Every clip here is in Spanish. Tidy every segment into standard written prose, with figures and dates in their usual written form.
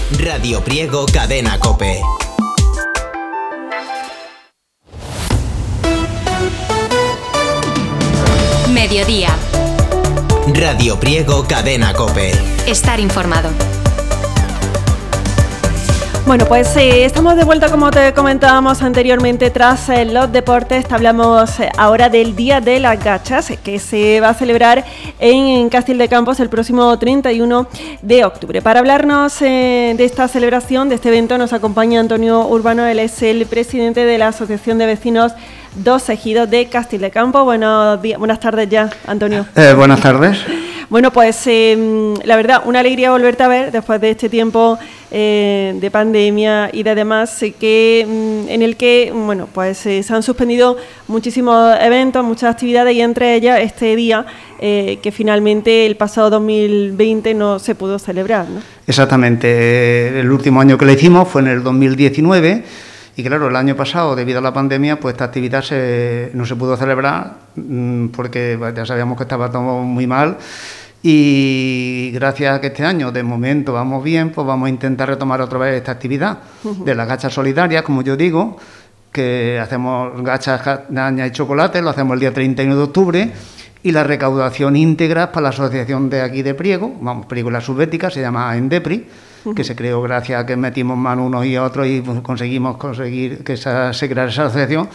Radio Priego Cadena COPE. Mediodía. Radio Priego Cadena COPE. Estar informado. Bueno, pues estamos de vuelta, como te comentábamos anteriormente, tras los deportes. Hablamos ahora del Día de las Gachas, que se va a celebrar en Castil de Campos el próximo 31 de octubre. Para hablarnos de esta celebración, de este evento, nos acompaña Antonio Urbano. Él es el presidente de la Asociación de Vecinos Dos Ejidos de Castil de Campos. Buenas tardes ya, Antonio. Buenas tardes. Bueno, pues la verdad, una alegría volverte a ver después de este tiempo de pandemia y de demás, en el que, bueno, pues se han suspendido muchísimos eventos, muchas actividades, y entre ellas este día que finalmente el pasado 2020 no se pudo celebrar, ¿no? Exactamente. El último año que lo hicimos fue en el 2019. Y claro, el año pasado, debido a la pandemia, pues esta actividad no se pudo celebrar porque ya sabíamos que estaba todo muy mal. Y gracias a que este año, de momento, vamos bien, pues vamos a intentar retomar otra vez esta actividad de las gachas solidarias, como yo digo, que hacemos gachas, caña y chocolate, lo hacemos el día 31 de octubre, y la recaudación íntegra para la asociación de aquí de Priego, Priego la Subbética, se llama Endepri, que se creó gracias a que metimos mano unos y otros y conseguimos conseguir que se creara esa asociación.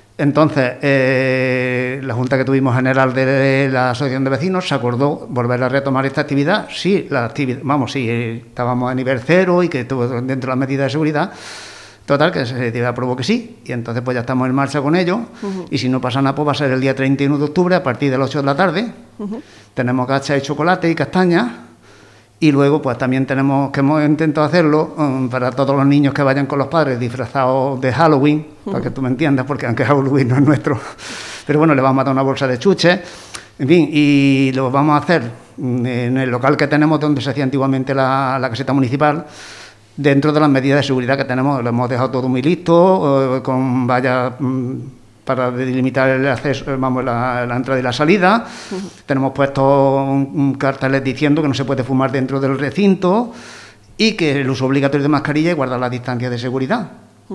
Entonces, la Junta que tuvimos general de la Asociación de Vecinos se acordó volver a retomar esta actividad. Sí, estábamos a nivel cero y que estuvo dentro de las medidas de seguridad. Total, que se aprobó que sí, y entonces pues ya estamos en marcha con ello, y si no pasa nada, pues va a ser el día 31 de octubre a partir de las 8 de la tarde. Tenemos gachas de chocolate y castañas, y luego pues también hemos intentado hacerlo para todos los niños que vayan con los padres disfrazados de Halloween, para que tú me entiendas, porque aunque Halloween no es nuestro, pero bueno, le vamos a dar una bolsa de chuches, en fin, y lo vamos a hacer en el local que tenemos donde se hacía antiguamente la caseta municipal. Dentro de las medidas de seguridad que tenemos, lo hemos dejado todo muy listo, con vallas para delimitar el acceso, la entrada y la salida. Tenemos puesto un carteles diciendo que no se puede fumar dentro del recinto y que el uso obligatorio de mascarilla y guardar las distancias de seguridad.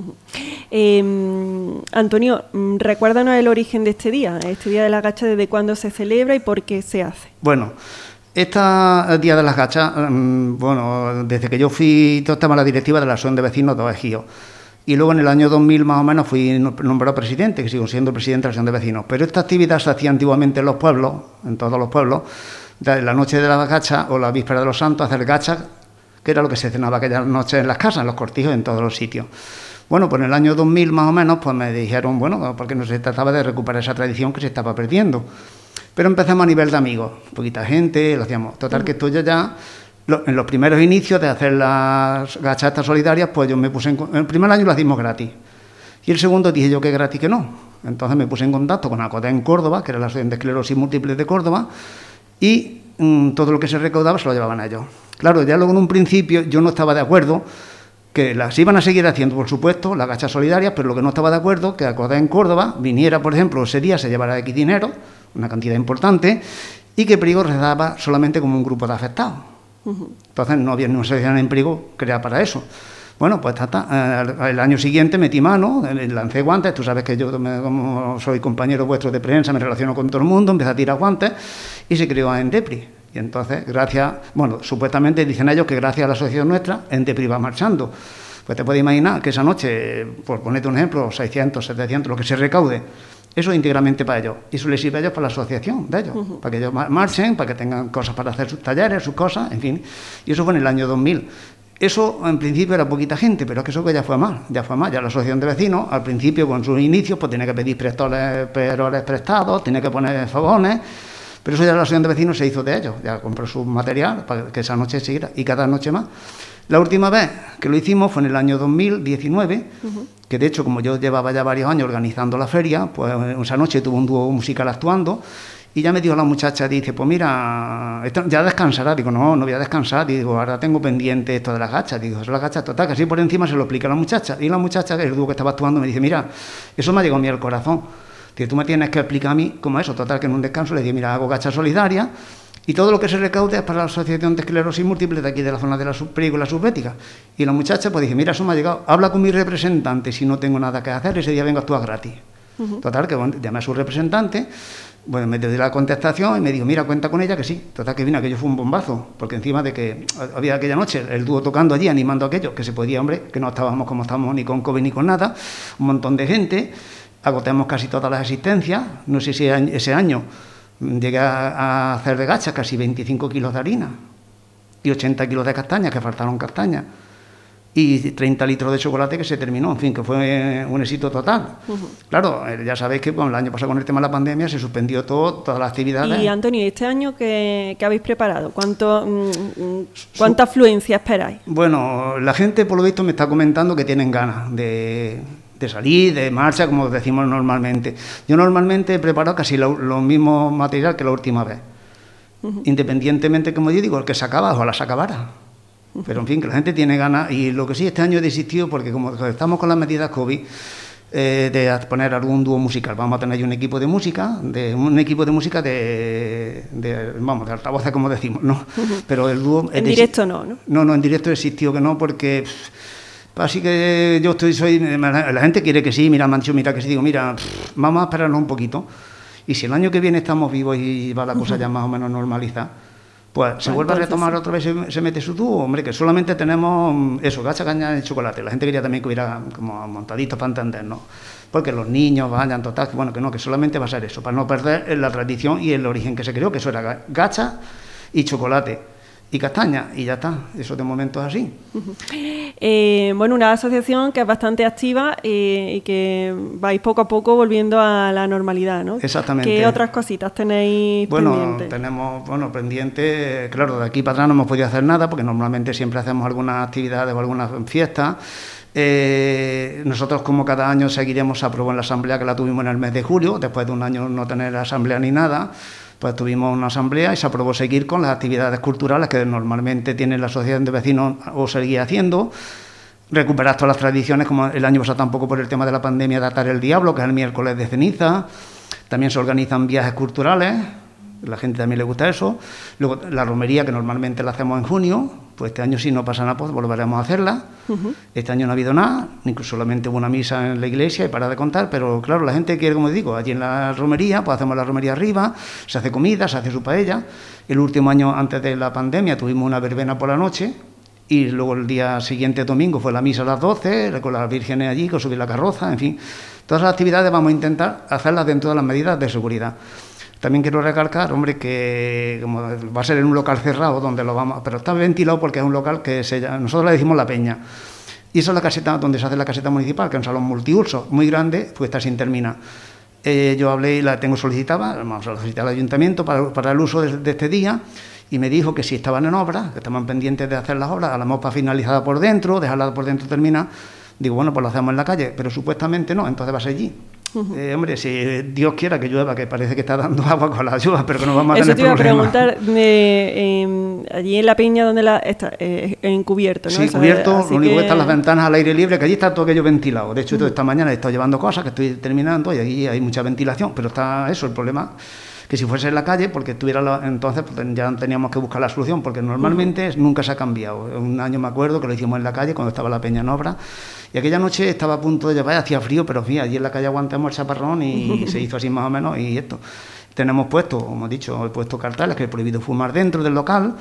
Antonio, recuérdanos el origen de este Día de la Gacha, desde cuándo se celebra y por qué se hace. Bueno, este Día de las Gachas, desde que yo fui, todo estaba en la directiva de la Asociación de Vecinos Dos Ejidos. Y luego en el año 2000 más o menos fui nombrado presidente, que sigo siendo presidente de la Asociación de Vecinos. Pero esta actividad se hacía antiguamente en los pueblos, en todos los pueblos, de la noche de las gachas o la víspera de los santos, hacer gachas, que era lo que se cenaba aquellas noches en las casas, en los cortijos, en todos los sitios. Bueno, pues en el año 2000 más o menos, pues me dijeron, porque no se trataba de recuperar esa tradición que se estaba perdiendo. Pero empezamos a nivel de amigos, poquita gente, lo hacíamos. Total, que esto ya en los primeros inicios de hacer las gachatas solidarias, pues yo me puse en el primer año lo hacíamos gratis. Y el segundo dije yo que gratis que no. Entonces me puse en contacto con ACODE en Córdoba, que era la Asociación de Esclerosis Múltiple de Córdoba, y todo lo que se recaudaba se lo llevaban a ellos. Claro, ya luego en un principio yo no estaba de acuerdo, que las iban a seguir haciendo, por supuesto, las gachas solidarias, pero lo que no estaba de acuerdo, que ACODE en Córdoba viniera, por ejemplo, ese día se llevara X dinero, una cantidad importante, y que Priego rezaba solamente como un grupo de afectados. Entonces no había ninguna asociación en Priego creada para eso. Bueno, pues el año siguiente metí mano, lancé guantes. Tú sabes que yo, como soy compañero vuestro de prensa, me relaciono con todo el mundo, empecé a tirar guantes y se creó Endepri. Y entonces, supuestamente dicen ellos que gracias a la asociación nuestra, Endepri va marchando. Pues te puedes imaginar que esa noche, por ponerte un ejemplo, 600, 700, lo que se recaude, eso es íntegramente para ellos. Y eso les sirve a ellos para la asociación de ellos, para que ellos marchen, para que tengan cosas para hacer sus talleres, sus cosas, en fin. Y eso fue en el año 2000. Eso en principio era poquita gente, pero es que eso que ya fue más. Ya la asociación de vecinos, al principio con sus inicios, pues tenía que pedir perores prestados, tenía que poner fogones, pero eso ya la asociación de vecinos se hizo de ellos. Ya compró su material para que esa noche siguiera, y cada noche más. La última vez que lo hicimos fue en el año 2019, que de hecho, como yo llevaba ya varios años organizando la feria, pues esa noche tuve un dúo musical actuando, y ya me dijo la muchacha, dice, pues mira, ya descansará. Digo, no voy a descansar. Digo, ahora tengo pendiente esto de las gachas. Digo, eso es las gachas, total, que así por encima se lo explica a la muchacha. Y la muchacha, el dúo que estaba actuando, me dice, mira, eso me ha llegado a mí al corazón. Dice, tú me tienes que explicar a mí cómo es eso. Total, que en un descanso le dije, mira, hago gachas solidarias, Y todo lo que se recaude es para la Asociación de Esclerosis Múltiple de aquí de la zona de la película subbética. Y la muchacha pues dije, mira, eso me ha llegado, habla con mi representante, si no tengo nada que hacer, ese día vengo a actuar gratis. Total, que bueno, llamé a su representante, bueno, me dio la contestación y me dijo, mira, cuenta con ella, que sí. Total, que vino, aquello fue un bombazo, porque encima de que había aquella noche el dúo tocando allí, animando aquello, que se podía, hombre, que no estábamos como estábamos ni con COVID ni con nada, un montón de gente, agotamos casi todas las asistencias, no sé si ese año llegué a hacer de gacha casi 25 kilos de harina y 80 kilos de castañas, que faltaron castañas, y 30 litros de chocolate que se terminó, en fin, que fue un éxito total. Claro, ya sabéis que el año pasado con el tema de la pandemia se suspendió todas las actividades. Y Antonio, ¿este año qué habéis preparado? ¿Cuánta afluencia esperáis? Bueno, la gente por lo visto me está comentando que tienen ganas de salir, de marcha, como decimos normalmente. Yo normalmente he preparado casi lo mismo material que la última vez. Independientemente, como yo digo, el que se acaba, ojalá se acabara. Pero en fin, que la gente tiene ganas. Y lo que sí, este año he desistido, porque como estamos con las medidas COVID, de poner algún dúo musical. Vamos a tener un equipo de música, de altavoces, como decimos, ¿no? Pero el dúo... En directo no. No, en directo he existido que no, porque... Así que yo la gente quiere que sí, mira, me han dicho, mira, que sí, digo, mira, vamos a esperarnos un poquito, y si el año que viene estamos vivos y va la cosa ya más o menos normalizada, pues se vuelve a retomar otra vez, se mete su dúo, hombre, que solamente tenemos eso, gacha, caña y chocolate. La gente quería también que hubiera como montaditos para entendernos, porque los niños vayan, total, que bueno, que solamente va a ser eso, para no perder la tradición y el origen que se creó, que eso era gacha y chocolate y castaña, y ya está, eso de momento es así. Bueno, una asociación que es bastante activa y que vais poco a poco volviendo a la normalidad, ¿no? Exactamente. ¿Qué otras cositas tenéis pendientes? Tenemos, pendientes, claro, de aquí para atrás no hemos podido hacer nada, porque normalmente siempre hacemos algunas actividades o algunas fiestas. Nosotros, como cada año, seguiremos, se aprobó en la asamblea, que la tuvimos en el mes de julio, después de un año no tener asamblea ni nada, pues tuvimos una asamblea y se aprobó seguir con las actividades culturales que normalmente tiene la asociación de vecinos o seguir haciendo, recuperar todas las tradiciones, como el año pasado tampoco por el tema de la pandemia, de atar el diablo, que es el miércoles de ceniza. También se organizan viajes culturales, la gente también le gusta eso. Luego la romería, que normalmente la hacemos en junio, pues este año, si no pasa nada, pues volveremos a hacerla. Este año no ha habido nada, incluso solamente hubo una misa en la iglesia y para de contar, pero claro, la gente quiere, como digo, allí en la romería, pues hacemos la romería arriba, se hace comida, se hace su paella. El último año, antes de la pandemia, tuvimos una verbena por la noche, y luego el día siguiente, domingo, fue la misa a las 12, con las vírgenes allí, con subir la carroza, en fin. Todas las actividades vamos a intentar hacerlas dentro de las medidas de seguridad. También quiero recalcar, hombre, que como va a ser en un local cerrado, donde lo vamos, pero está ventilado porque es un local que nosotros le decimos La Peña. Y esa es la caseta donde se hace la caseta municipal, que es un salón multiuso muy grande, pues está sin terminar. Yo hablé y la tengo solicitada, vamos a solicitar al ayuntamiento para el uso de este día, y me dijo que si estaban en obra, que estaban pendientes de hacer las obras, a la mopa finalizada por dentro, dejarla por dentro terminada. Digo, bueno, pues lo hacemos en la calle, pero supuestamente no, entonces va a ser allí. Hombre, si Dios quiera que llueva, que parece que está dando agua con la lluvia, pero que no vamos a tener problemas. Eso te iba a preguntar, allí en La Peña, donde está encubierto, ¿no? Sí, cubierto, lo único que están las ventanas al aire libre, que allí está todo aquello ventilado. De hecho, esta mañana he estado llevando cosas que estoy terminando y allí hay mucha ventilación, pero está eso, el problema, que si fuese en la calle, porque entonces pues, ya teníamos que buscar la solución, porque normalmente nunca se ha cambiado. Un año me acuerdo que lo hicimos en la calle, cuando estaba La Peña en obra, y aquella noche estaba a punto de llevar, hacía frío, pero fíjate, allí en la calle aguantamos el chaparrón y se hizo así más o menos, y esto. Tenemos puesto, como he dicho, he puesto carteles que es prohibido fumar dentro del local.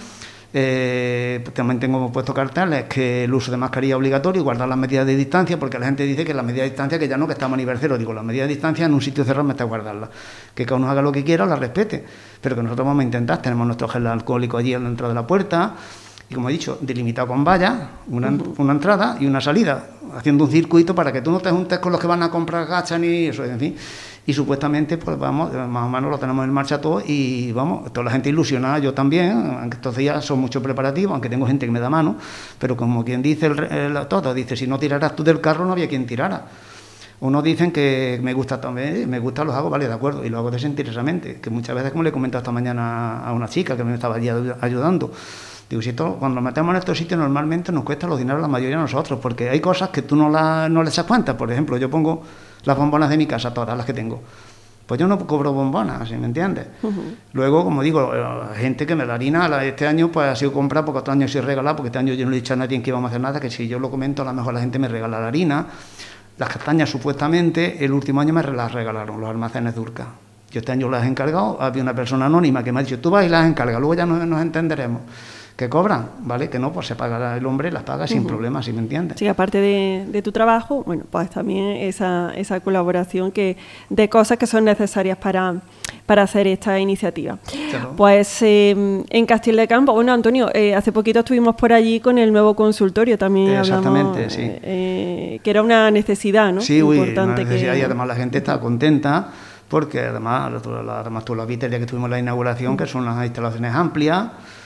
También tengo puesto carteles que el uso de mascarilla es obligatorio y guardar las medidas de distancia, porque la gente dice que las medidas de distancia, que ya no, que estamos a nivel cero. Digo, las medidas de distancia en un sitio cerrado me está guardarlas, que cada uno haga lo que quiera, las respete, pero que nosotros vamos a intentar. Tenemos nuestro gel alcohólico allí dentro de la puerta y, como he dicho, delimitado con vallas, una entrada y una salida, haciendo un circuito para que tú no te juntes con los que van a comprar gachas ni eso, en fin. Y supuestamente, pues vamos, más o menos lo tenemos en marcha todo y vamos, toda la gente ilusionada, yo también, aunque estos días son muchos preparativos, aunque tengo gente que me da mano, pero como quien dice todo, dice, si no tiraras tú del carro no había quien tirara. Unos dicen que me gusta también, me gusta, los hago, vale, de acuerdo, y lo hago desinteresadamente, que muchas veces, como le he comentado esta mañana a una chica que me estaba allí ayudando, digo, si esto, cuando nos metemos en estos sitios normalmente nos cuesta los dineros la mayoría de nosotros, porque hay cosas que tú no le echas cuenta. Por ejemplo, yo pongo las bombonas de mi casa, todas las que tengo, pues yo no cobro bombonas, ¿sí me entiendes? Luego, como digo, gente que me la harina, este año pues ha sido comprada, porque otro año sí regalada, porque este año yo no le he dicho a nadie que íbamos a hacer nada, que si yo lo comento, a lo mejor la gente me regala la harina. Las castañas, supuestamente, el último año me las regalaron los almacenes de Urca. Yo este año las he encargado, había una persona anónima que me ha dicho, tú vas y las encargas, luego ya nos entenderemos. Que cobran, ¿vale? Que no, pues se pagará el hombre, las paga sin problema, ¿sí me entiendes? Sí, aparte de tu trabajo, bueno, pues también esa colaboración de cosas que son necesarias para hacer esta iniciativa. Claro. Pues en Castil de Campos, bueno, Antonio, hace poquito estuvimos por allí con el nuevo consultorio, también exactamente, hablamos, sí. Que era una necesidad, ¿no? Sí, importante, una necesidad, y además la gente está contenta, porque además tú lo viste el día que tuvimos la inauguración, que son unas instalaciones amplias.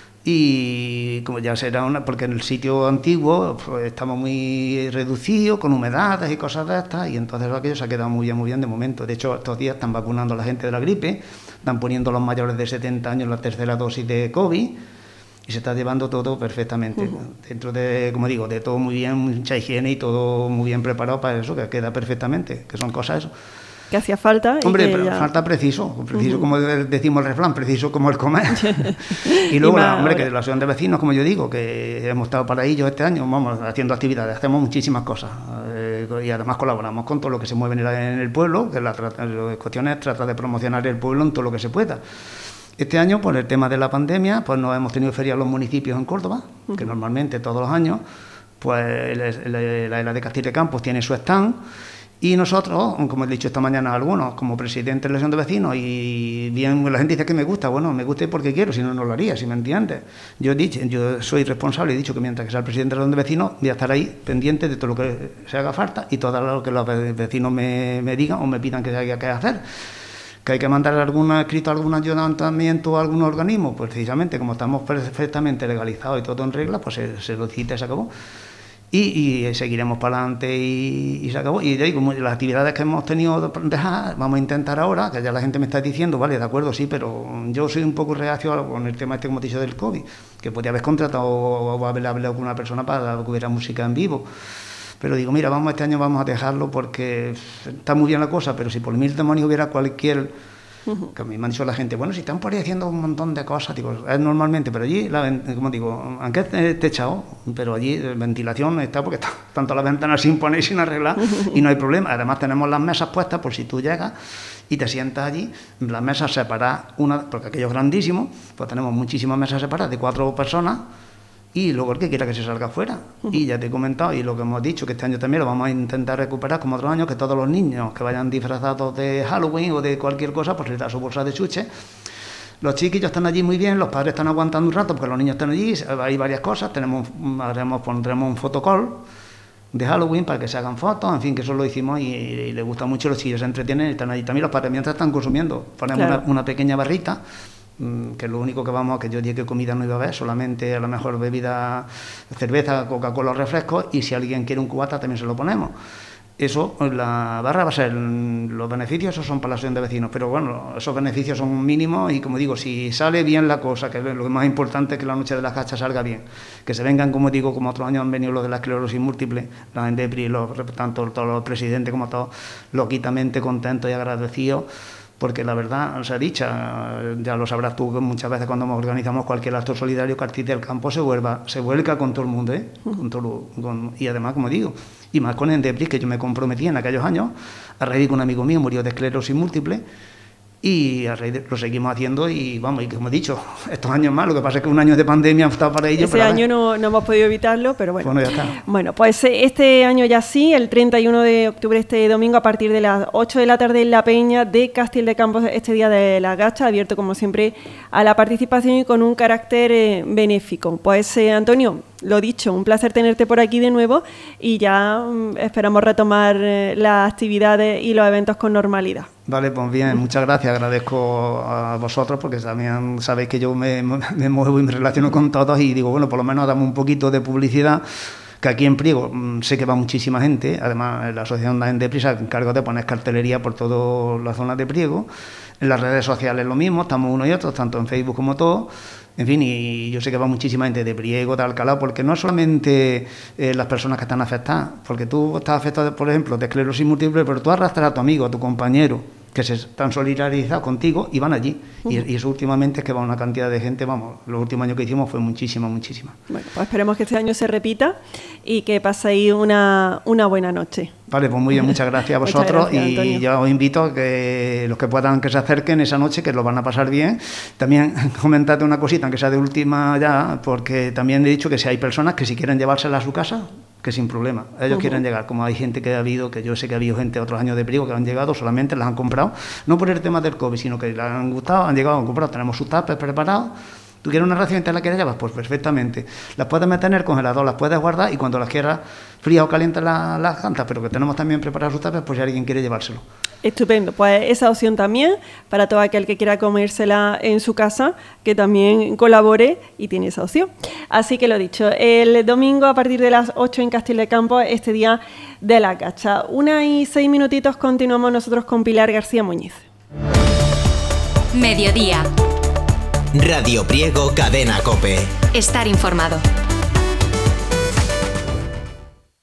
Y como ya será porque en el sitio antiguo pues, estamos muy reducidos, con humedades y cosas de estas, y entonces aquello se ha quedado muy bien de momento. De hecho, estos días están vacunando a la gente de la gripe, están poniendo a los mayores de 70 años la tercera dosis de COVID, y se está llevando todo perfectamente. Dentro de, como digo, de todo muy bien, mucha higiene y todo muy bien preparado para eso, que queda perfectamente, que son cosas eso. Que hacía falta. Hombre, pero falta preciso como decimos el refrán, preciso como el comer. Y luego, que de la asociación de vecinos, como yo digo, que hemos estado para ellos este año, vamos haciendo actividades, hacemos muchísimas cosas. Y además colaboramos con todo lo que se mueve en el pueblo, que la cuestión es tratar de promocionar el pueblo en todo lo que se pueda. Este año, por el tema de la pandemia, pues no hemos tenido feria en los municipios en Córdoba, que normalmente todos los años, pues la ELA de Castil de Campos tiene su stand. Y nosotros, como he dicho esta mañana a algunos, como presidente de la asociación de vecinos, y bien la gente dice que me gusta, bueno, me gusta porque quiero, si no, no lo haría, si me entiendes. Yo soy responsable, he dicho que mientras que sea el presidente de la asociación de vecinos, voy a estar ahí pendiente de todo lo que se haga falta y todo lo que los vecinos me digan o me pidan que haya que hacer. ¿Que hay que mandar escrito a algún ayuntamiento o a algún organismo? Pues precisamente, como estamos perfectamente legalizados y todo en regla, pues se lo cita y se acabó. Y seguiremos para adelante y se acabó. Y como las actividades que hemos tenido dejar, vamos a intentar ahora, que ya la gente me está diciendo, vale, de acuerdo, sí, pero yo soy un poco reacio con el tema como te he dicho, del COVID, que podría haber contratado o haber hablado con una persona para que hubiera música en vivo. Pero digo, mira, este año vamos a dejarlo porque está muy bien la cosa, pero si por mil demonios hubiera cualquier... Que a mí me han dicho la gente, bueno, si están por ahí haciendo un montón de cosas, digo, es normalmente, pero allí, como digo, aunque esté techado, pero allí ventilación está porque están todas las ventanas sin poner y sin arreglar y no hay problema. Además tenemos las mesas puestas por si tú llegas y te sientas allí, las mesas separadas, porque aquello es grandísimo, pues tenemos muchísimas mesas separadas de 4 personas, y luego el que quiera que se salga afuera. Y ya te he comentado, y lo que hemos dicho, que este año también lo vamos a intentar recuperar como otros años, que todos los niños que vayan disfrazados de Halloween o de cualquier cosa, pues les da su bolsa de chuche. Los chiquillos están allí muy bien, los padres están aguantando un rato porque los niños están allí, hay varias cosas, pondremos un fotocall de Halloween para que se hagan fotos, en fin, que eso lo hicimos y les gusta mucho, los chicos se entretienen y están allí. También los padres mientras están consumiendo, ponemos una pequeña barrita, que lo único que yo dije que comida no iba a haber, solamente a lo mejor bebida, cerveza, Coca-Cola o refrescos, y si alguien quiere un cubata también se lo ponemos. Eso, la barra va a ser, los beneficios esos son para la asociación de vecinos, pero bueno, esos beneficios son mínimos y como digo, si sale bien la cosa, que es lo más importante, que la noche de las gachas salga bien, que se vengan, como digo, como otros años han venido los de la esclerosis múltiple, la Endepri, tanto todos los presidentes como todos, loquitamente contentos y agradecidos, porque la verdad, se ha dicho, ya lo sabrás tú, que muchas veces cuando organizamos cualquier acto solidario, Castil del Campo se vuelca con todo el mundo, y además, como digo, y más con Endepri, que yo me comprometí en aquellos años, a raíz de que un amigo mío murió de esclerosis múltiple, y a raíz de, lo seguimos haciendo y vamos, y como he dicho, estos años más, lo que pasa es que un año de pandemia ha estado para ello. Ese año no hemos podido evitarlo, pero bueno. Bueno, ya está. Bueno, pues este año ya sí, el 31 de octubre, este domingo, a partir de las 8 de la tarde en la Peña de Castil de Campos, este día de la gacha, abierto como siempre a la participación y con un carácter benéfico. Pues Antonio, lo dicho, un placer tenerte por aquí de nuevo y ya esperamos retomar las actividades y los eventos con normalidad. Vale, pues bien, muchas gracias, agradezco a vosotros porque también sabéis que yo me muevo y me relaciono con todos y digo, bueno, por lo menos damos un poquito de publicidad, que aquí en Priego sé que va muchísima gente, además la asociación de Endepri se encarga de poner cartelería por todas las zonas de Priego, en las redes sociales lo mismo, estamos uno y otro, tanto en Facebook como todo. En fin, y yo sé que va muchísima gente de Priego, de Alcalá, porque no es solamente las personas que están afectadas, porque tú estás afectado, por ejemplo, de esclerosis múltiple, pero tú arrastras a tu amigo, a tu compañero, que se están solidarizados contigo y van allí. Y eso últimamente es que va una cantidad de gente, vamos, los últimos años que hicimos fue muchísima. Bueno, pues esperemos que este año se repita y que paséis una buena noche. Vale, pues muy bien, muchas gracias a vosotros. Gracias, y Antonio. yo os invito a que los que puedan que se acerquen esa noche, que lo van a pasar bien. También comentarte una cosita, aunque sea de última ya, porque también he dicho que si hay personas que si quieren llevársela a su casa, que sin problema, ellos quieren llegar, como hay gente que ha habido, que yo sé que ha habido gente de otros años de Priego que han llegado, solamente las han comprado, no por el tema del COVID, sino que les han gustado, han llegado, han comprado, tenemos sus tapes preparados. ¿Tú quieres una ración y te la quieres llevar? Pues perfectamente. Las puedes meter en el congelador, las puedes guardar y cuando las quieras frías o calientes las cantas, pero que tenemos también preparadas sus tapes, pues si alguien quiere llevárselo. Estupendo, pues esa opción también para todo aquel que quiera comérsela en su casa, que también colabore y tiene esa opción. Así que lo dicho, el domingo a partir de las 8 en Castil de Campos, este día de la cacha. 1:06 continuamos nosotros con Pilar García Muñiz. Mediodía. Radio Priego Cadena COPE. Estar informado.